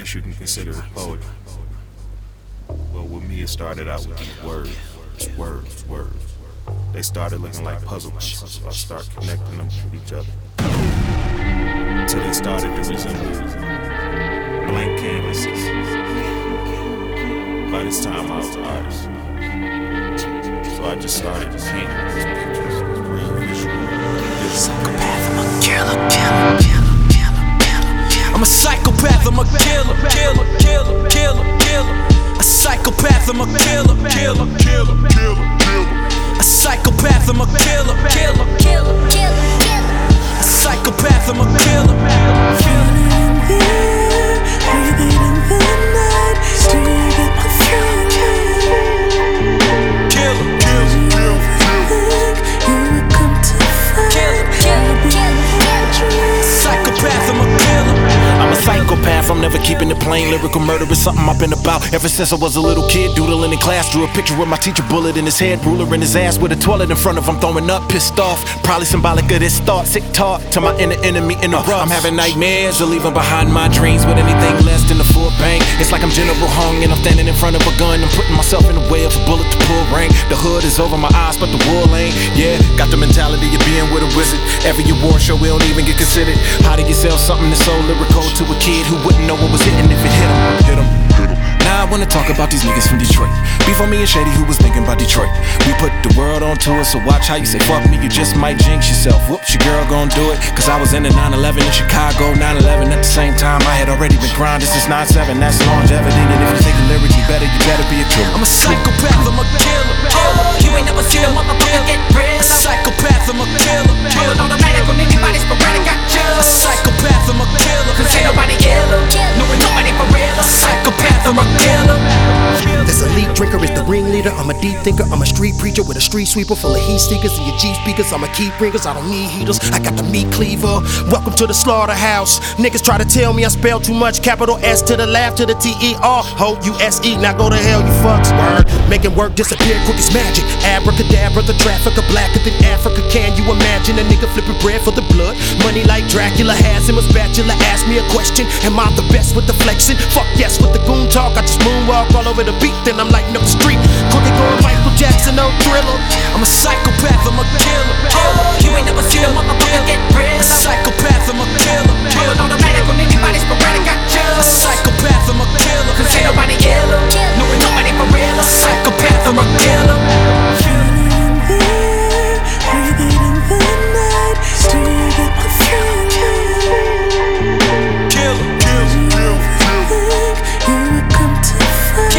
guess you can consider it poetry. Well, with me, it started out with these words. They started looking like puzzle pieces, so I started connecting them with each other. Until they started to resemble blank canvases. By this time, I was an artist. So I just started to paint these pictures, these real visual. Psychopath, I'm a killer. I'm a psychopath, I'm a killer. A psychopath, I'm a killer. A psychopath, I'm a killer. A psychopath, I'm a killer. Feeling there, breathing in the night. Do you get the feeling? Killer. Think you would come to find? Psychopath, I'm a killer. I'm a psychopath, I'm never keeping it plain. Lyrical murder is something I've been about ever since I was a little kid. Doodling in class, drew a picture with my teacher, bullet in his head, ruler in his ass, with a toilet in front of him, throwing up, pissed off. Probably symbolic of this thought, sick talk to my inner enemy in the rough. I'm having nightmares of leaving behind my dreams with anything less than a full bang. It's like I'm General Hung and I'm standing in front of a gun. I'm putting myself in the way of a bullet to pull rank. The hood is over my eyes, but the wool ain't. Yeah, got the mentality of being with a wizard. Every award show we don't even get considered. How do you sell something that's so lyrical to a kid who wouldn't know what was hitting if it hit him? Now I wanna talk about these niggas from Detroit. Beef on me and Shady, who was thinking about Detroit. We put the world on tour, so watch how you say fuck me, you just might jinx yourself. Whoops, your girl gon' do it. Cause I was in the 9/11 in Chicago, 9/11 at the same time. I had already been grinding since 9/7, that's longevity. And if you think the lyrics you better be a killer. I'm a psychopath, I'm a killer. You ain't never seen a motherfucker get real. A psychopath, I'm a killer. Pulling on the matic when everybody's sporadic, got you. A psychopath, I'm a killer. Cause ain't nobody killer. No, ain't nobody for real. A psychopath, I'm a killer. This elite drinker is the ringleader. I'm a deep thinker. I'm a street preacher with a street sweeper full of heat seekers and your Jeep speakers. I'm a key bringers. I don't need heaters. I got the meat cleaver. Welcome to the slaughterhouse. Niggas try to tell me I spell too much. Capital S to the laugh to the T-E-R. O-U-S-E. Now go to hell, you fucks. Word. Making work disappear quick as magic. Abracadabra, the trafficker blacker than Africa. Can you imagine a nigga flipping bread for the blood? Money like Dracula has him a spatula. Ask me a question. Am I the best with the flexing? Fuck yes with the goon talk. I just moonwalk all over the beat. Then I'm lighting up the street. Crooked going Michael Jackson, no Thriller. I'm a psychopath, I'm a killer. You ain't never seen a motherfucker get real. A psychopath, I'm a killer. Pulling on the matic when everybody's sporadic, got you. A psychopath, I'm a killer. Cause ain't nobody killer. No, ain't nobody for real. A psychopath, I'm a killer. Feeling there, breathing in the night. Do you get the feeling? Killer. Think you would come to find?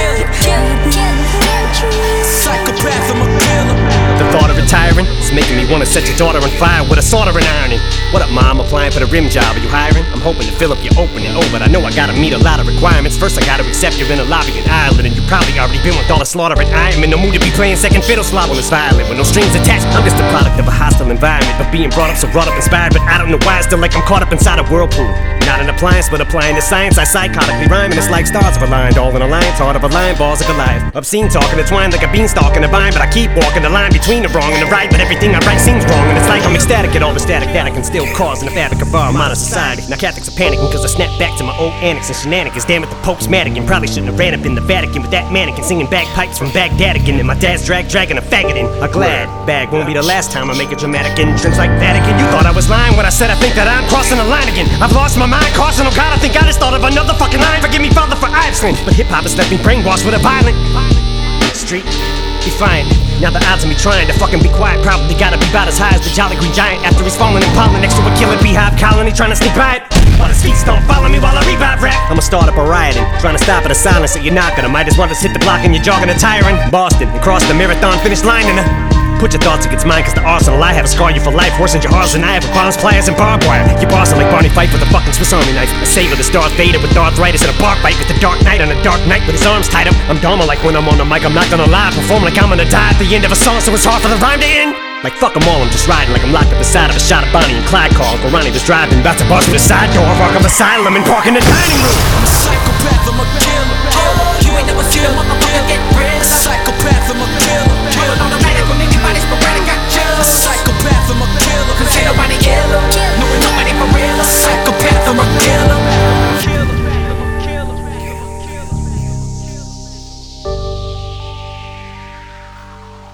Psychopath, I'm a killer. The thought of retiring is making me wanna set your daughter on fire with a soldering ironing. What up, mom? Applying for the rim job. Are you hiring? I'm hoping to fill up your opening. Oh, but I know I gotta meet a lot of requirements. First, I gotta accept you're in a lobby in Ireland, and you probably already been with all the slaughter. And I am in no mood to be playing second fiddle, slob on this violin with no strings attached. I'm just a product of a hostile environment, but being brought up so brought up inspired. But I don't know why I still like I'm caught up inside a whirlpool. Not an appliance, but applying the science. I psychotically rhyme, and it's like stars have aligned, all in a line, thought of a line, balls of Goliath. Obscene talk intertwined like a beanstalk in a vine, but I keep walking the line between the wrong and the right. But everything I write seems wrong, and it's like I'm ecstatic at all the static that I can still cause in the fabric of our modern society. Now Catholics are panicking cause I snap back to my old annex and shenanigans. Damn it, the Pope's Madigan probably shouldn't have ran up in the Vatican with that mannequin singing bagpipes from Baghdad again. And my dad's dragging a faggot in a glad bag. Won't be the last time I make a dramatic entrance like Vatican. You thought I was lying when I said I think that I'm crossing the line again. I've lost my mind, caution, oh God, I think I just thought of another fucking line. Forgive me, Father, for I've sinned. But hip-hop has left me brainwashed with a violent street defiant. Now the odds of me trying to fucking be quiet probably gotta be about as high as the Jolly Green Giant after he's falling in pollen next to a killer beehive colony trying to sneak by it. While his feet don't follow me while I revive rap. I'ma start up a rioting, trying to stop at a silence that you're not gonna. Might as well just hit the block and you're jogging a tire in Boston and cross the marathon finish line and put your thoughts against mine, cause the arsenal I have will scar you for life. Worse than your hearts and I have with bombs, pliers, and barbed wire. Your boss are like Barney Fife with a fucking Swiss Army knife. A saber that's Darth Vader with arthritis and a bark fight with the Dark Knight on a dark night with his arms tied up. I'm Dharma like when I'm on the mic, I'm not gonna lie. Perform like I'm gonna die at the end of a song, so it's hard for the rhyme to end. Like fuck 'em all, I'm just riding like I'm locked up inside of a shot of Bonnie and Clyde call. Uncle Ronnie was driving, about to bust with a side door, rock of asylum and park in the dining room. I'm a psychopath, I'm a killer. You ain't never seen a motherfucker get real. A psychopath, I'm a killer. Pulling on the matic when everybody's sporadic, got you. A psychopath, I'm a killer. Cause ain't nobody killer. No, ain't nobody for real. A psychopath, I'm a killer.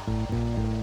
Thank